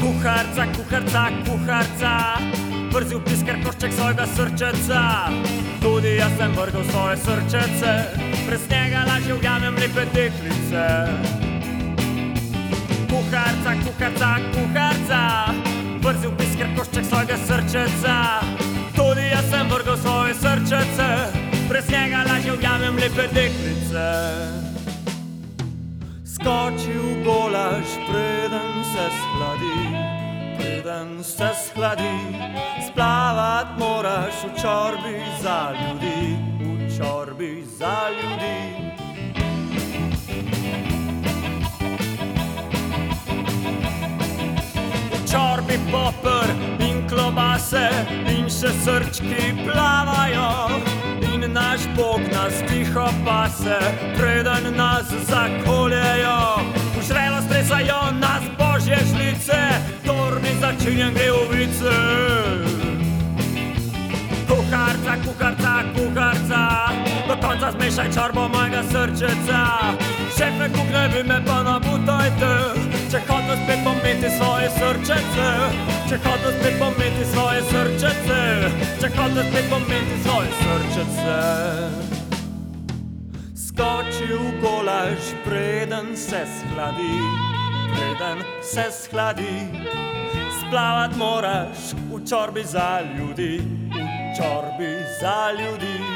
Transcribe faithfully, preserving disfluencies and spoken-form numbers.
Kuharca, kuharca, kuharca, vrzil piskar košček svojega srčeca. Tudi jaz sem vrgal svoje srčece, brez njega lažje ujamem lepe deklice. Kuharca, kuharca, kuharca, vrzil piskar košček svojega srčeca. Tudi jaz sem vrgal svoje srčece, brez njega lažje ujamem lepe deklice. Skoči v golaž, preden se shladi, preden se shladi. Splavat moraš v čorbi za ljudi, v čorbi za ljudi. V čorbi poper in klobase in še srčki plavajo. In naš Bog nas tiho pase, preden nas zakoljejo. V žrelo stresajo nas božje žlice, torni začinjen gre v vice. Kuharca, kuharca, kuharca, do konca zmešaj čorbo mojega srčeca. Šefe, kukne vi me pa nabutajte, če hotel spet pometi svoje srčece. Če hotel spet pometi svoje srčece, če hotel spet pometi svoje srčece. Skoči v golaž, preden se shladi, preden se shladi. Splavat moraš v čorbi za ljudi, v čorbi za ljudi.